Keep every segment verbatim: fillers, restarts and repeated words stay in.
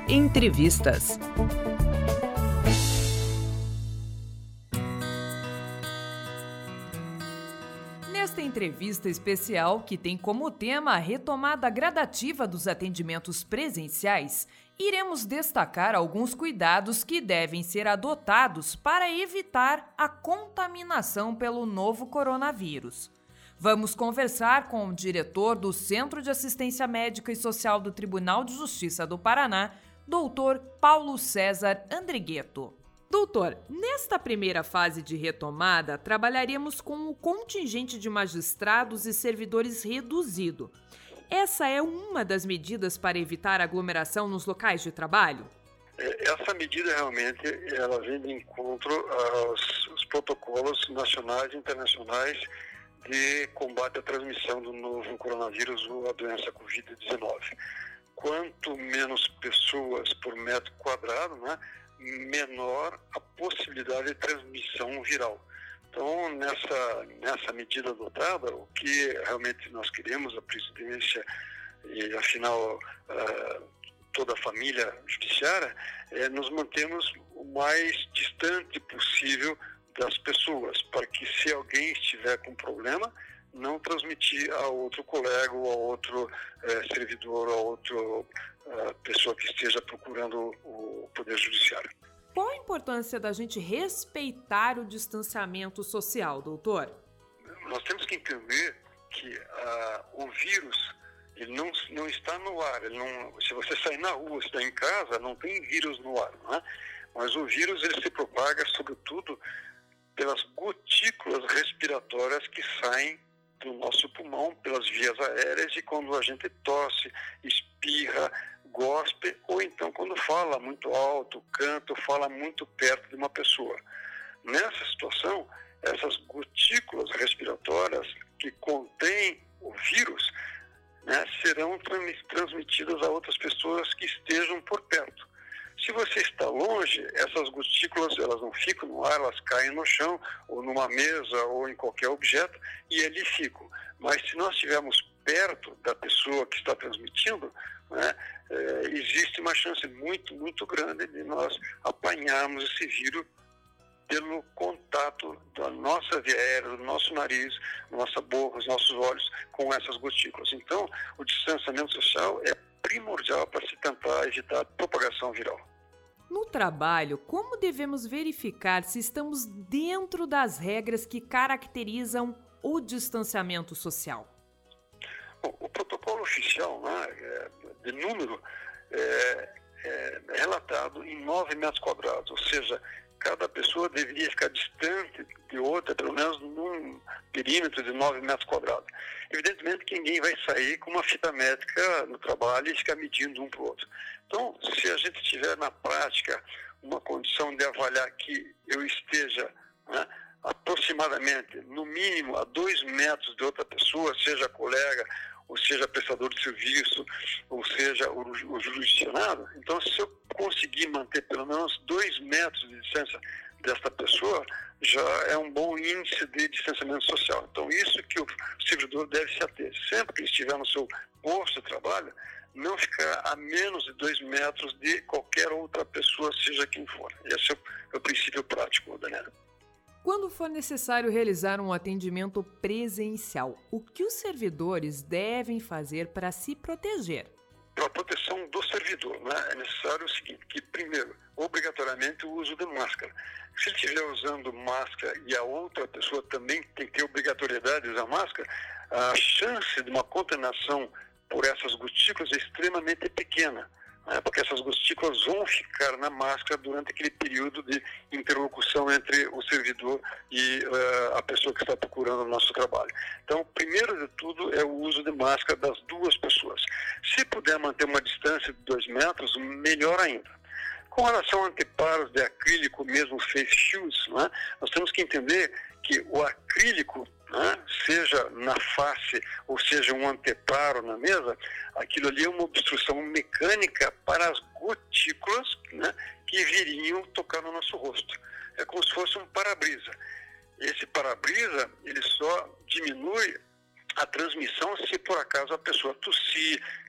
Entrevistas. Nesta entrevista especial, que tem como tema a retomada gradativa dos atendimentos presenciais, iremos destacar alguns cuidados que devem ser adotados para evitar a contaminação pelo novo coronavírus. Vamos conversar com o diretor do Centro de Assistência Médica e Social do Tribunal de Justiça do Paraná, doutor Paulo César Andrigueto. Doutor, nesta primeira fase de retomada, trabalharemos com o contingente de magistrados e servidores reduzido. Essa é uma das medidas para evitar aglomeração nos locais de trabalho? Essa medida realmente ela vem de encontro aos, aos protocolos nacionais e internacionais de combate à transmissão do novo coronavírus ou a doença covid dezenove. Quanto menos pessoas por metro quadrado, né, menor a possibilidade de transmissão viral. Então, nessa, nessa medida adotada, o que realmente nós queremos, a presidência e, afinal, uh, toda a família judiciária, é nos mantermos o mais distante possível das pessoas, para que se alguém estiver com problema, não transmitir a outro colega ou a outro eh, servidor ou a outra uh, pessoa que esteja procurando o Poder Judiciário. Qual a importância da gente respeitar o distanciamento social, doutor? Nós temos que entender que uh, o vírus ele não, não está no ar. Ele não, se você sair na rua, se está em casa, não tem vírus no ar, não é? Mas o vírus ele se propaga, sobretudo, pelas gotículas respiratórias que saem do nosso pulmão, pelas vias aéreas, e quando a gente tosse, espirra, gospe, ou então quando fala muito alto, canta, ou fala muito perto de uma pessoa. Nessa situação, essas gotículas respiratórias que contêm o vírus, né, serão transmitidas a outras pessoas que estejam por perto. Se você está longe, essas gotículas elas não ficam no ar, elas caem no chão, ou numa mesa, ou em qualquer objeto, e ali ficam. Mas se nós estivermos perto da pessoa que está transmitindo, né, é, existe uma chance muito, muito grande de nós apanharmos esse vírus pelo contato da nossa via aérea, do nosso nariz, nossa boca, os nossos olhos com essas gotículas. Então, o distanciamento social é primordial para se tentar evitar a propagação viral. No trabalho, como devemos verificar se estamos dentro das regras que caracterizam o distanciamento social? Bom, o protocolo oficial, né, de número é, é relatado em nove metros quadrados, ou seja, cada pessoa deveria ficar distante de outra, pelo menos num perímetro de nove metros quadrados. Evidentemente que ninguém vai sair com uma fita métrica no trabalho e ficar medindo um para o outro. Então, se a gente tiver na prática uma condição de avaliar que eu esteja, né, aproximadamente, no mínimo, a dois metros de outra pessoa, seja colega, ou seja prestador de serviço, ou seja o, o jurisdicionado, então se eu conseguir manter pelo menos dois metros de distância desta pessoa, já é um bom índice de distanciamento social. Então isso que o servidor deve se ater. Sempre que estiver no seu posto de trabalho, não ficar a menos de dois metros de qualquer outra pessoa, seja quem for. Esse é o, é o princípio prático, Daniela. Quando for necessário realizar um atendimento presencial, o que os servidores devem fazer para se proteger? Para a proteção do servidor, né, é necessário o seguinte, que primeiro, obrigatoriamente o uso de máscara. Se ele estiver usando máscara e a outra pessoa também tem que ter obrigatoriedade de usar máscara, a chance de uma contaminação por essas gotículas é extremamente pequena, né, porque essas gotículas vão ficar na máscara durante aquele período de interlocução entre o servidor e uh, a pessoa que está procurando o nosso trabalho. Então, primeiro de tudo é o uso de máscara das duas pessoas. Se puder manter uma distância de dois metros, melhor ainda. Com relação a anteparos de acrílico, mesmo face shields, né, nós temos que entender que o acrílico, né, seja na face ou seja um anteparo na mesa, aquilo ali é uma obstrução mecânica para as gotículas, né, que viriam tocar no nosso rosto. É como se fosse um para-brisa. Esse para-brisa, ele só diminui a transmissão se por acaso a pessoa tossir,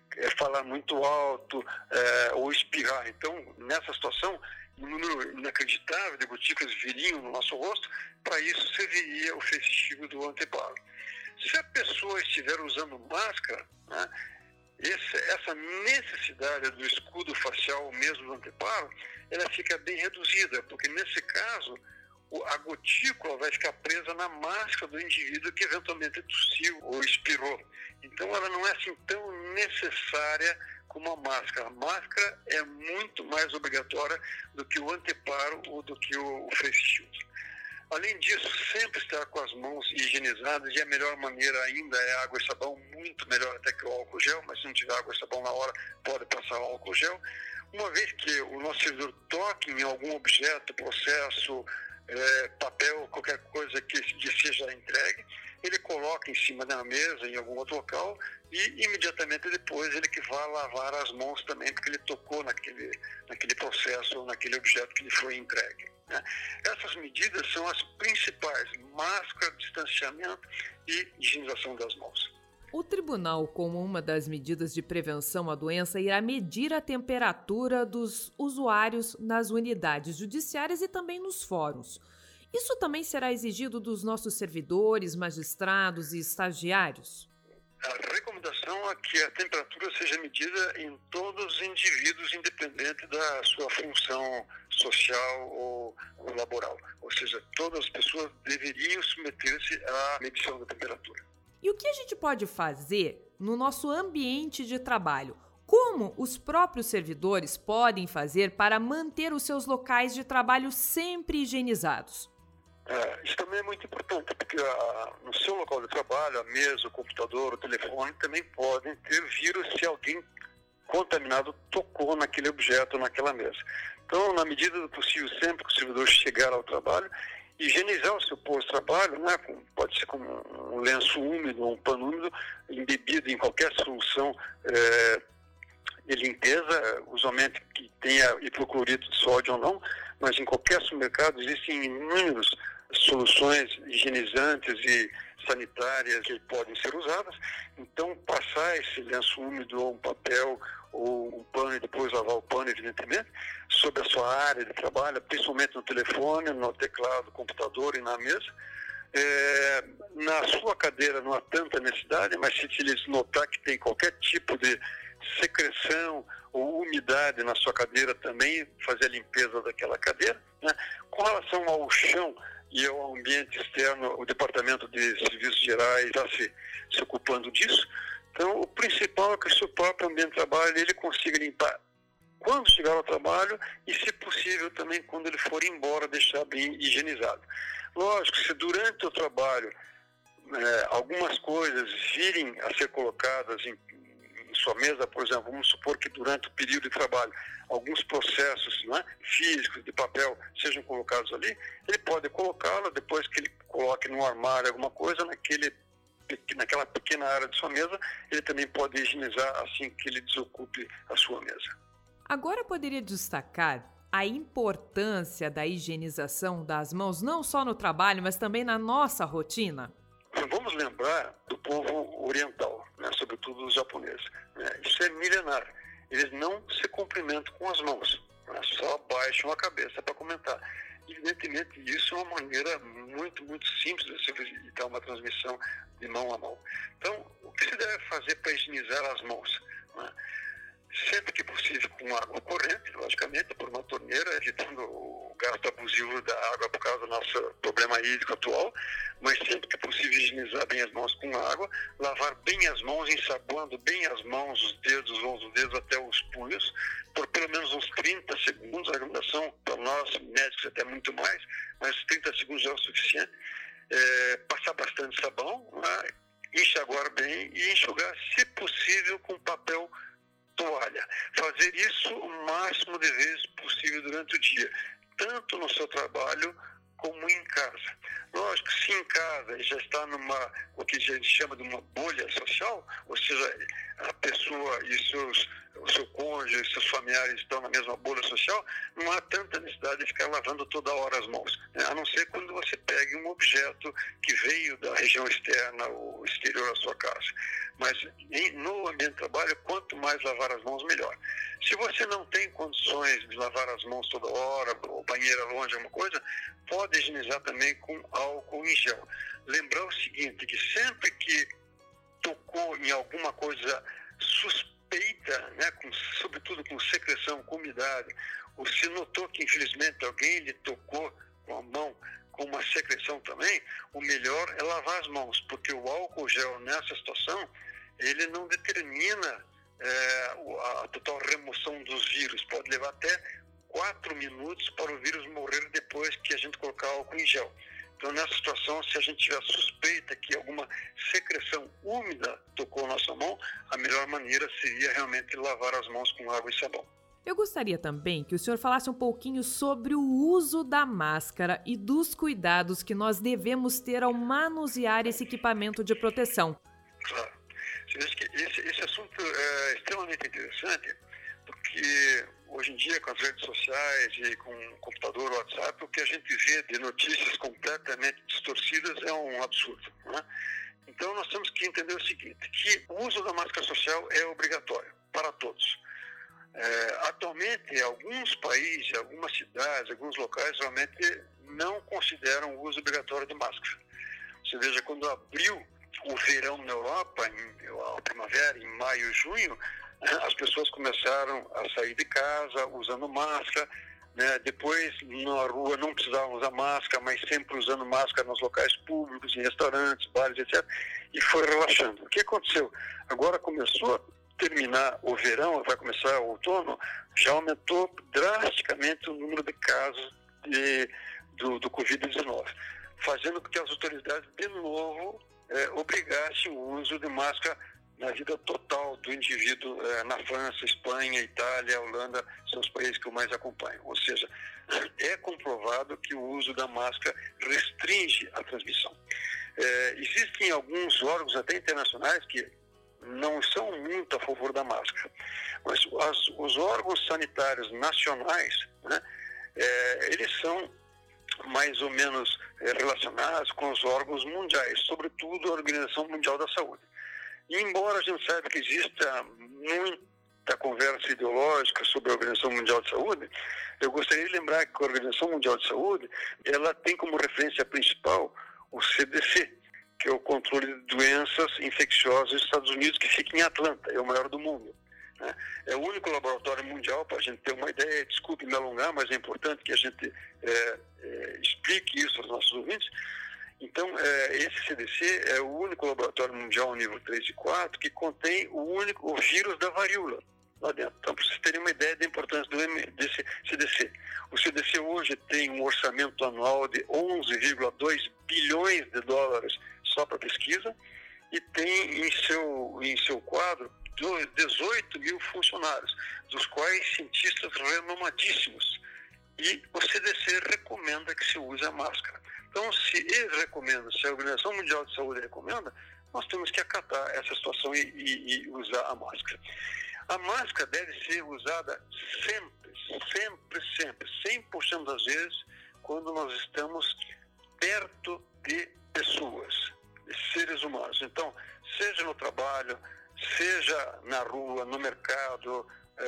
é, falar muito alto é, ou espirrar. Então, nessa situação, um número inacreditável de gotículas viriam no nosso rosto, para isso serviria o face shield do anteparo. Se a pessoa estiver usando máscara, né, esse, essa necessidade do escudo facial mesmo do anteparo, ela fica bem reduzida, porque nesse caso, a gotícula vai ficar presa na máscara do indivíduo que eventualmente tossiu ou expirou. Então, ela não é assim tão necessária como a máscara. A máscara é muito mais obrigatória do que o anteparo ou do que o, o face shield. Além disso, sempre estar com as mãos higienizadas, e a melhor maneira ainda é água e sabão, muito melhor até que o álcool gel, mas se não tiver água e sabão na hora, pode passar o álcool gel. Uma vez que o nosso servidor toque em algum objeto, processo, é, papel, qualquer coisa que lhe seja entregue, ele coloca em cima da mesa, em algum outro local, e imediatamente depois ele que vai lavar as mãos também, porque ele tocou naquele, naquele processo ou naquele objeto que lhe foi entregue, né? Essas medidas são as principais: máscara, distanciamento e higienização das mãos. O tribunal, como uma das medidas de prevenção à doença, irá medir a temperatura dos usuários nas unidades judiciárias e também nos fóruns. Isso também será exigido dos nossos servidores, magistrados e estagiários? A recomendação é que a temperatura seja medida em todos os indivíduos, independente da sua função social ou, ou laboral. Ou seja, todas as pessoas deveriam submeter-se à medição da temperatura. E o que a gente pode fazer no nosso ambiente de trabalho? Como os próprios servidores podem fazer para manter os seus locais de trabalho sempre higienizados? É, isso também é muito importante, porque a, no seu local de trabalho, a mesa, o computador, o telefone, também podem ter vírus se alguém contaminado tocou naquele objeto, naquela mesa. Então, na medida do possível, sempre que o servidor chegar ao trabalho, higienizar o seu posto de trabalho, né, pode ser com um lenço úmido ou um pano úmido, embebido em qualquer solução é, de limpeza, usualmente que tenha hipoclorito de sódio ou não, mas em qualquer supermercado existem inúmeras soluções higienizantes e sanitárias que podem ser usadas. Então, passar esse lenço úmido ou um papel ou um pano e depois lavar o pano, evidentemente, sobre a sua área de trabalho, principalmente no telefone, no teclado, computador e na mesa. É, na sua cadeira não há tanta necessidade, mas se eles notar que tem qualquer tipo de secreção ou umidade na sua cadeira, também fazer a limpeza daquela cadeira, né? Com relação ao chão e ao ambiente externo, o Departamento de Serviços Gerais está se, se ocupando disso. Então, o principal é que o seu próprio ambiente de trabalho ele consiga limpar quando chegar ao trabalho e, se possível, também quando ele for embora, deixar bem higienizado. Lógico, se durante o trabalho é, algumas coisas virem a ser colocadas em, em sua mesa, por exemplo, vamos supor que durante o período de trabalho alguns processos, né, físicos de papel sejam colocados ali, ele pode colocá-lo, depois que ele coloque no armário alguma coisa, naquele, naquela pequena área de sua mesa, ele também pode higienizar assim que ele desocupe a sua mesa. Agora poderia destacar a importância da higienização das mãos, não só no trabalho, mas também na nossa rotina? Vamos lembrar do povo oriental, né, sobretudo os japoneses. Né, isso é milenar. Eles não se cumprimentam com as mãos, né, só baixam a cabeça para comentar. Evidentemente, isso é uma maneira muito, muito simples de se evitar uma transmissão de mão a mão. Então, o que se deve fazer para higienizar as mãos? Né? Sempre que possível com água corrente, logicamente, por uma torneira, evitando o gasto abusivo da água por causa do nosso problema hídrico atual, mas sempre que possível higienizar bem as mãos com água, lavar bem as mãos, ensaboando bem as mãos, os dedos, os mãos, os dedos até os punhos, por pelo menos uns trinta segundos. A recomendação para nós, médicos, até muito mais, mas trinta segundos já é o suficiente. É, passar bastante sabão, né? Enxaguar bem e enxugar, se possível, com papel toalha. Fazer isso o máximo de vezes possível durante o dia, tanto no seu trabalho como em casa. Lógico, se em casa já está numa, o que a gente chama de uma bolha social, ou seja, a pessoa e seus, o seu cônjuge, e seus familiares estão na mesma bolha social, não há tanta necessidade de ficar lavando toda hora as mãos, né? A não ser quando você pegue um objeto que veio da região externa ou exterior à sua casa. Mas em, no ambiente de trabalho, quanto mais lavar as mãos, melhor. Se você não tem condições de lavar as mãos toda hora, ou banheira longe, alguma coisa, pode higienizar também com álcool em gel. Lembrar o seguinte, que sempre que tocou em alguma coisa suspeita, né, com, sobretudo com secreção, com umidade, ou se notou que infelizmente alguém lhe tocou com a mão com uma secreção também, o melhor é lavar as mãos, porque o álcool gel nessa situação, ele não determina é, a total remoção dos vírus, pode levar até quatro minutos para o vírus morrer depois que a gente colocar álcool em gel. Então, nessa situação, se a gente tiver suspeita que alguma secreção úmida tocou a nossa mão, a melhor maneira seria realmente lavar as mãos com água e sabão. Eu gostaria também que o senhor falasse um pouquinho sobre o uso da máscara e dos cuidados que nós devemos ter ao manusear esse equipamento de proteção. Claro. Você veja que esse, esse assunto é extremamente interessante, porque hoje em dia, com as redes sociais e com o computador, o WhatsApp, o que a gente vê de notícias completamente distorcidas é um absurdo, né? Então, nós temos que entender o seguinte, que o uso da máscara social é obrigatório para todos. É, atualmente, alguns países, algumas cidades, alguns locais realmente não consideram o uso obrigatório de máscara. Você veja, quando abriu o verão na Europa, em, a primavera, em maio e junho, as pessoas começaram a sair de casa usando máscara, né? Depois na rua não precisavam usar máscara, mas sempre usando máscara nos locais públicos, em restaurantes, bares, etcétera. E foi relaxando. O que aconteceu? Agora começou a terminar o verão, vai começar o outono, já aumentou drasticamente o número de casos de, do, do covid dezenove, fazendo com que as autoridades de novo é, obrigassem o uso de máscara na vida total do indivíduo eh, na França, Espanha, Itália, Holanda, são os países que eu mais acompanho. Ou seja, é comprovado que o uso da máscara restringe a transmissão. Eh, existem alguns órgãos até internacionais que não são muito a favor da máscara, mas as, os órgãos sanitários nacionais, né, eh, eles são mais ou menos eh, relacionados com os órgãos mundiais, sobretudo a Organização Mundial da Saúde. E embora a gente saiba que exista muita conversa ideológica sobre a Organização Mundial de Saúde, eu gostaria de lembrar que a Organização Mundial de Saúde, ela tem como referência principal o C D C, que é o controle de doenças infecciosas dos Estados Unidos, que fica em Atlanta, é o maior do mundo, né? É o único laboratório mundial, para a gente ter uma ideia, desculpe me alongar, mas é importante que a gente é, é, explique isso aos nossos ouvintes. Então, é, esse C D C é o único laboratório mundial nível três e quatro que contém o único o vírus da varíola lá dentro. Então, para vocês terem uma ideia da importância do, desse C D C. O C D C hoje tem um orçamento anual de onze vírgula dois bilhões de dólares só para pesquisa e tem em seu, em seu quadro dezoito mil funcionários, dos quais cientistas renomadíssimos. E o C D C recomenda que se use a máscara. Então, se eles recomendam, se a Organização Mundial de Saúde recomenda, nós temos que acatar essa situação e, e, e usar a máscara. A máscara deve ser usada sempre, sempre, sempre, cem por cento das vezes, quando nós estamos perto de pessoas, de seres humanos. Então, seja no trabalho, seja na rua, no mercado,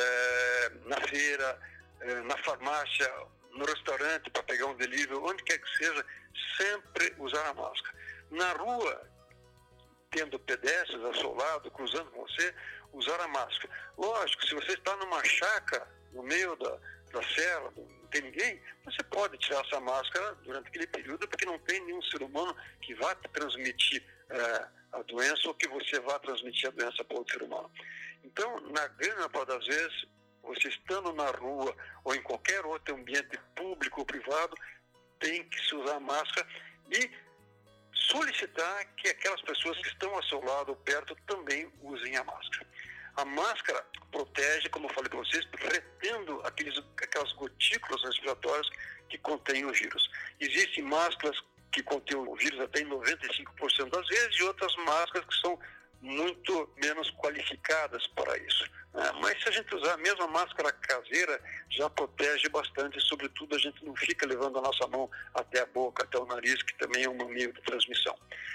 eh, na feira, eh, na farmácia, no restaurante para pegar um delivery, onde quer que seja, sempre usar a máscara. Na rua, tendo pedestres ao seu lado, cruzando com você, usar a máscara. Lógico, se você está numa chácara, no meio da, da serra, não tem ninguém, você pode tirar essa máscara durante aquele período, porque não tem nenhum ser humano que vá transmitir eh, a doença ou que você vá transmitir a doença para outro ser humano. Então, na grande parte das vezes, você estando na rua ou em qualquer outro ambiente público ou privado, tem que se usar máscara e solicitar que aquelas pessoas que estão ao seu lado ou perto também usem a máscara. A máscara protege, como eu falei para vocês, retendo aqueles, aquelas gotículas respiratórias que contêm o vírus. Existem máscaras que contêm o vírus até em noventa e cinco por cento das vezes e outras máscaras que são muito menos qualificadas para isso. Né? Mas se a gente usar a mesma máscara caseira, já protege bastante, sobretudo a gente não fica levando a nossa mão até a boca, até o nariz, que também é um meio de transmissão.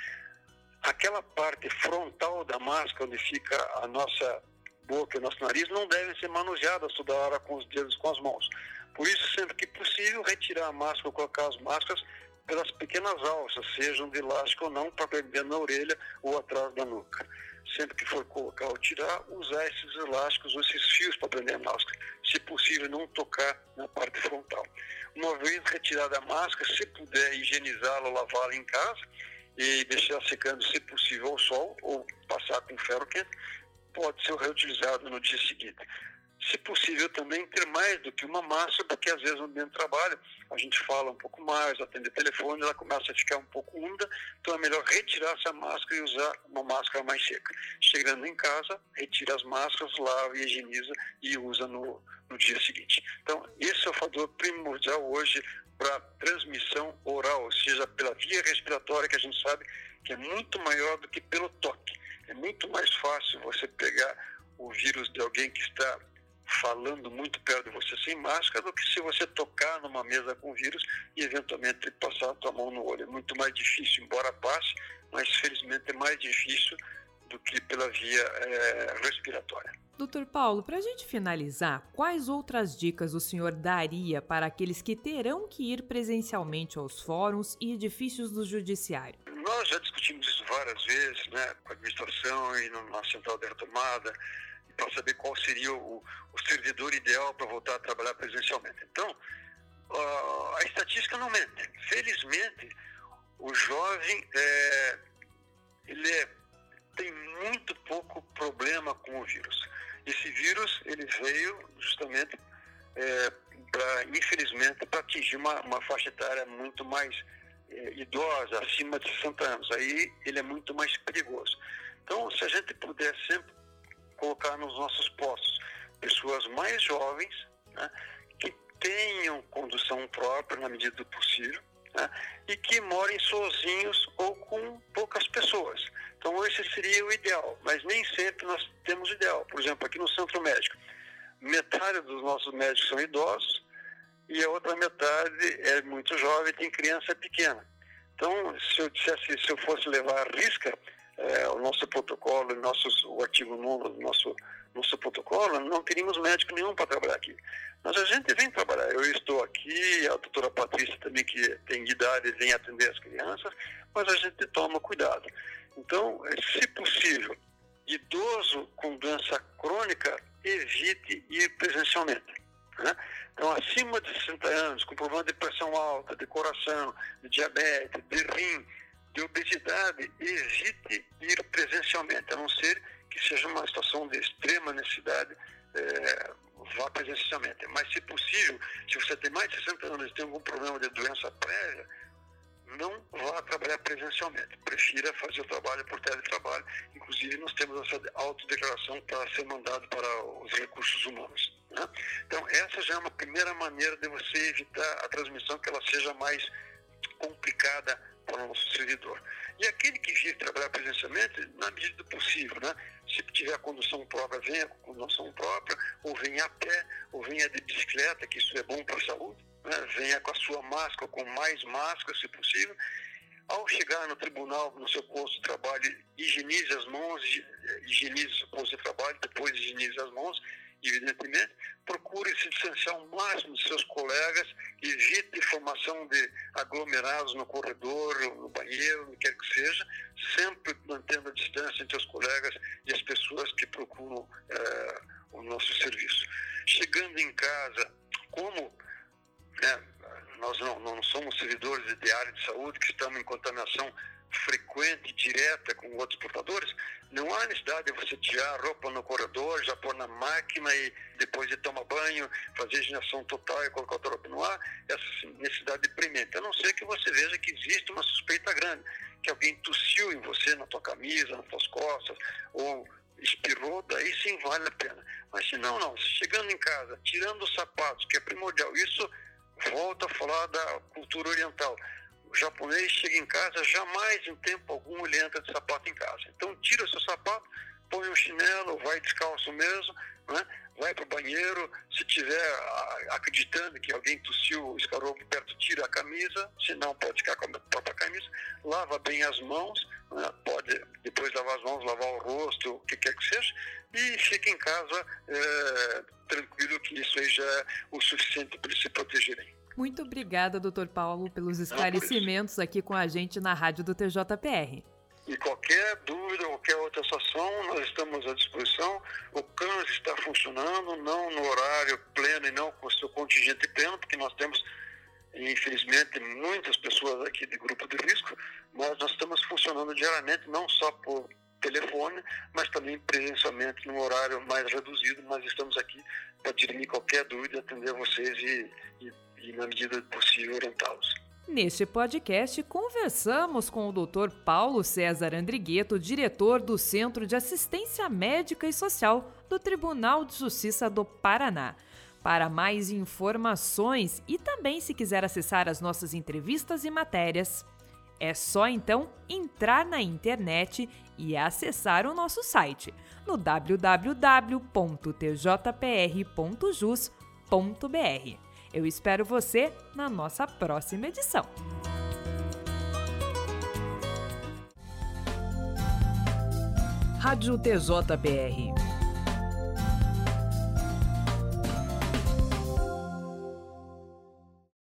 Aquela parte frontal da máscara, onde fica a nossa boca e o nosso nariz, não devem ser manuseadas toda hora com os dedos, com as mãos. Por isso, sempre que possível, retirar a máscara ou colocar as máscaras pelas pequenas alças, sejam de elástico ou não, para prender na orelha ou atrás da nuca. Sempre que for colocar ou tirar, usar esses elásticos ou esses fios para prender a máscara. Se possível, não tocar na parte frontal. Uma vez retirada a máscara, se puder higienizá-la ou lavá-la em casa e deixar secando, se possível, ao sol ou passar com ferro quente, pode ser reutilizado no dia seguinte. Se possível também ter mais do que uma máscara, porque às vezes no ambiente de trabalho a gente fala um pouco mais, atende telefone, ela começa a ficar um pouco úmida, então é melhor retirar essa máscara e usar uma máscara mais seca. Chegando em casa, retira as máscaras, lava e higieniza e usa no, no dia seguinte. Então, esse é o fator primordial hoje para transmissão oral, ou seja, pela via respiratória, que a gente sabe que é muito maior do que pelo toque. É muito mais fácil você pegar o vírus de alguém que está falando muito perto de você sem máscara do que se você tocar numa mesa com vírus e eventualmente passar a tua mão no olho. É muito mais difícil, embora passe, mas felizmente é mais difícil do que pela via é, respiratória. doutor Paulo, para a gente finalizar, quais outras dicas o senhor daria para aqueles que terão que ir presencialmente aos fóruns e edifícios do judiciário? Nós já discutimos isso várias vezes, né, com a administração e na central de retomada, para saber qual seria o, o servidor ideal para voltar a trabalhar presencialmente. Então, uh, a estatística não mente. Felizmente, o jovem é, ele é, tem muito pouco problema com o vírus. Esse vírus ele veio justamente, é, pra, infelizmente, para atingir uma, uma faixa etária muito mais é, idosa, acima de sessenta anos. Aí ele é muito mais perigoso. Então, se a gente puder sempre colocar nos nossos postos pessoas mais jovens, né, que tenham condução própria na medida do possível, né, e que morem sozinhos ou com poucas pessoas. Então esse seria o ideal, mas nem sempre nós temos o ideal. Por exemplo, aqui no centro médico, metade dos nossos médicos são idosos e a outra metade é muito jovem, tem criança pequena. Então, se eu dissesse, se eu fosse levar à risca, É, o nosso protocolo, nossos, o artigo nono do nosso, nosso protocolo, não teríamos médico nenhum para trabalhar aqui. Mas a gente vem trabalhar. Eu estou aqui, a doutora Patrícia também, que tem idade, vem atender as crianças, mas a gente toma cuidado. Então, se possível, idoso com doença crônica, evite ir presencialmente. Né? Então, acima de sessenta anos, com problema de pressão alta, de coração, de diabetes, de rim, de obesidade, evite ir presencialmente, a não ser que seja uma situação de extrema necessidade, é, vá presencialmente. Mas, se possível, se você tem mais de sessenta anos e tem algum problema de doença prévia, não vá trabalhar presencialmente. Prefira fazer o trabalho por teletrabalho. Inclusive, nós temos essa autodeclaração para ser mandado para os recursos humanos. Né? Então, essa já é uma primeira maneira de você evitar a transmissão, que ela seja mais complicada para o nosso servidor. E aquele que vir trabalhar presencialmente, na medida do possível, né? Se tiver condução própria, venha com condução própria, ou venha a pé, ou venha de bicicleta, que isso é bom para a saúde, né? Venha com a sua máscara, com mais máscara, se possível. Ao chegar no tribunal, no seu posto de trabalho, higienize as mãos, higienize o seu posto de trabalho, depois higienize as mãos, evidentemente, procure se distanciar ao máximo dos seus colegas, evite formação de aglomerados no corredor, no banheiro, no que quer que seja, sempre mantendo a distância entre os colegas e as pessoas que procuram eh, o nosso serviço. Chegando em casa, como né, nós não, não somos servidores de área de saúde que estamos em contaminação frequente, direta com outros portadores, não há necessidade de você tirar a roupa no corredor, já pôr na máquina e depois de tomar banho, fazer higienização total e colocar outra roupa. Não há essa necessidade premente, a não ser que você veja que existe uma suspeita grande, que alguém tossiu em você, na tua camisa, nas tuas costas, ou espirrou, daí sim vale a pena. Mas se não, não. Chegando em casa, tirando os sapatos, que é primordial, isso volta a falar da cultura oriental. japonês chega em casa, jamais em tempo algum ele entra de sapato em casa. Então tira o seu sapato, põe um chinelo, vai descalço mesmo, né? Vai para o banheiro, se tiver acreditando que alguém tossiu, escarou perto, tira a camisa, se não pode ficar com a própria camisa, lava bem as mãos, né? Pode depois lavar as mãos, lavar o rosto, o que quer que seja, e fica em casa é, tranquilo, que isso aí já é o suficiente para eles se protegerem. Muito obrigada, doutor Paulo, pelos esclarecimentos aqui com a gente na Rádio do T J P R. E qualquer dúvida, qualquer outra situação, nós estamos à disposição. O C A N S está funcionando, não no horário pleno e não com o seu contingente pleno, porque nós temos, infelizmente, muitas pessoas aqui de grupo de risco, mas nós estamos funcionando diariamente, não só por telefone, mas também presencialmente num horário mais reduzido. Nós estamos aqui para dirimir qualquer dúvida, atender vocês e, e, e na medida do possível, orientá-los. Neste podcast, conversamos com o doutor Paulo César Andrigueto, diretor do Centro de Assistência Médica e Social do Tribunal de Justiça do Paraná. Para mais informações e também se quiser acessar as nossas entrevistas e matérias, é só então entrar na internet e acessar o nosso site no w w w ponto t j p r ponto jus ponto b r. Eu espero você na nossa próxima edição. Rádio T J P R